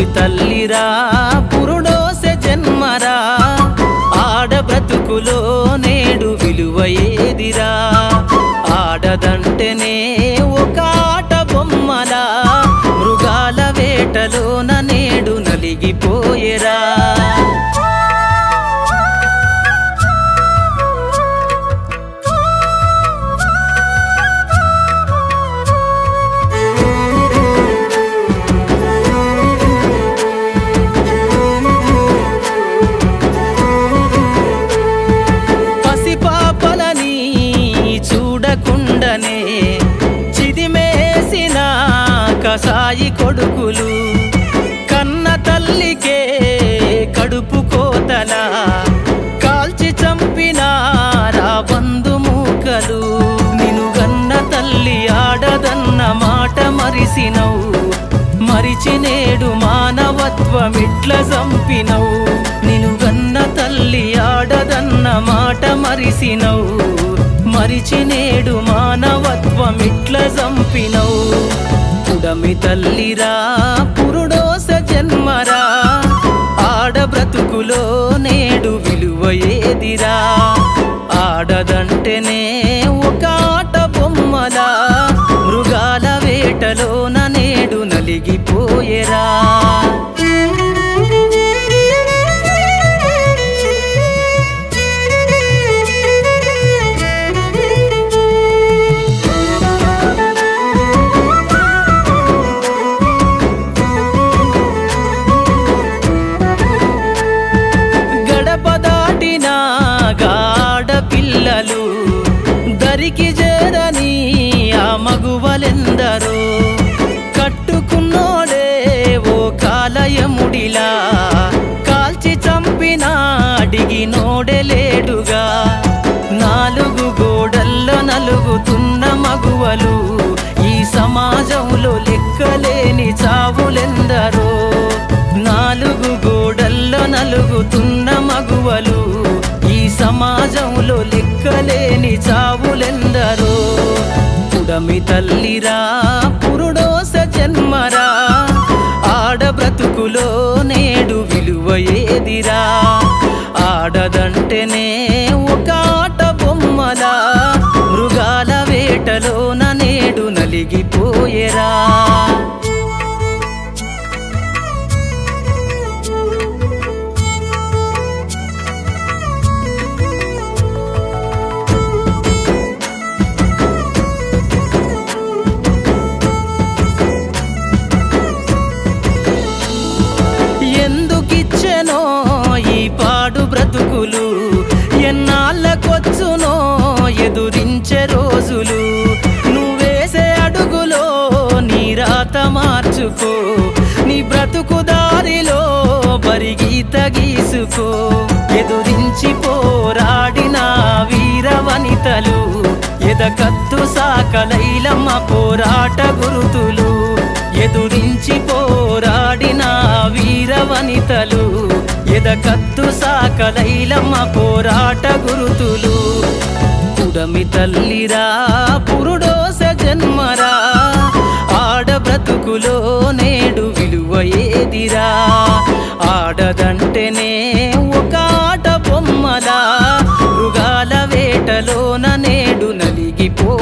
తల్లిరా పురుడోసె జన్మరా, ఆడ బ్రతుకులో నేడు విలువ ఏదిరా, ఆడదంటేనే ఒక ఆట బొమ్మలా, మృగాల వేటలోన నేడు నలిగిపోయేరా. పసిపాపలని చూడకుండనే చిదిమేసిన కసాయి కొడుకులు, కన్న తల్లికే కడుపు కోతలా కాల్చి చంపినారా బంధుమూకలు. నిను గన్న తల్లి ఆడదన్న మాట మరిసినవు, మరిచి నేడు మానవత్వమిట్ల చంపినవు. నిను గన్న తల్లి ఆడదన్న మాట మరిసినవు, మరిచి నేడు మానవత్వమిట్ల చంపినవు. పుడమి తల్లిరా పురుడోసె జన్మరా, ఆడ బ్రతుకులో నేడు విలువ ఏదిరా, ఆడదంటేనే ఒక ఆట బొమ్మలా, మృగాల వేటలోన నేడు నలిగిపోయేరా. పిల్లలు దరికి చేరని ఆ మగువలెందరో, కట్టుకున్నోడే ఓ కాలయముడిలా కాల్చి చంపిన అడిగినోడే లేడుగా. నాలుగు గోడల్లో నలుగుతున్న మగువలు, ఈ సమాజంలో లెక్కలేని చావులెందరో. నాలుగు గోడల్లో నలుగుతున్న మగువలు, ఈ సమాజంలో లెక్కలేని చావులెందరో. పుడమి తల్లిరా పురుడోసె జన్మరా, ఆడ బ్రతుకులో నేడు విలువ ఏదిరా, ఆడదంటేనే ఒక ఆట బొమ్మలా, మృగాల వేటలోన నేడు నలిగిపోయేరా. ఎందుకిచ్చెనో ఈ పాడు బ్రతుకులు, ఎన్నాళ్ళకొచ్చునో ఎదురించే రోజులు. నువ్వేసే అడుగులో నీ రాత మార్చుకో, నీ బ్రతుకు దారిలో బరిగీత గీసుకో. ఎదురించి పోరాడిన వీరవనితలు, ఎదకత్తు సాకలైలమ్మ పోరాట గురుతులు. ఎదురించి పోరాడిన వీరవనితలు, ఎదకత్తు సాకలైలమ్మ పోరాట గురుతులు. పుడమి తల్లిరా పురుడోసె జన్మరా, ఆడ బ్రతుకులో నేడు విలువ ఏదిరా, ఆడదంటేనే ఒక ఆట బొమ్మలా, మృగాల వేటలోన నేడు నలిగిపో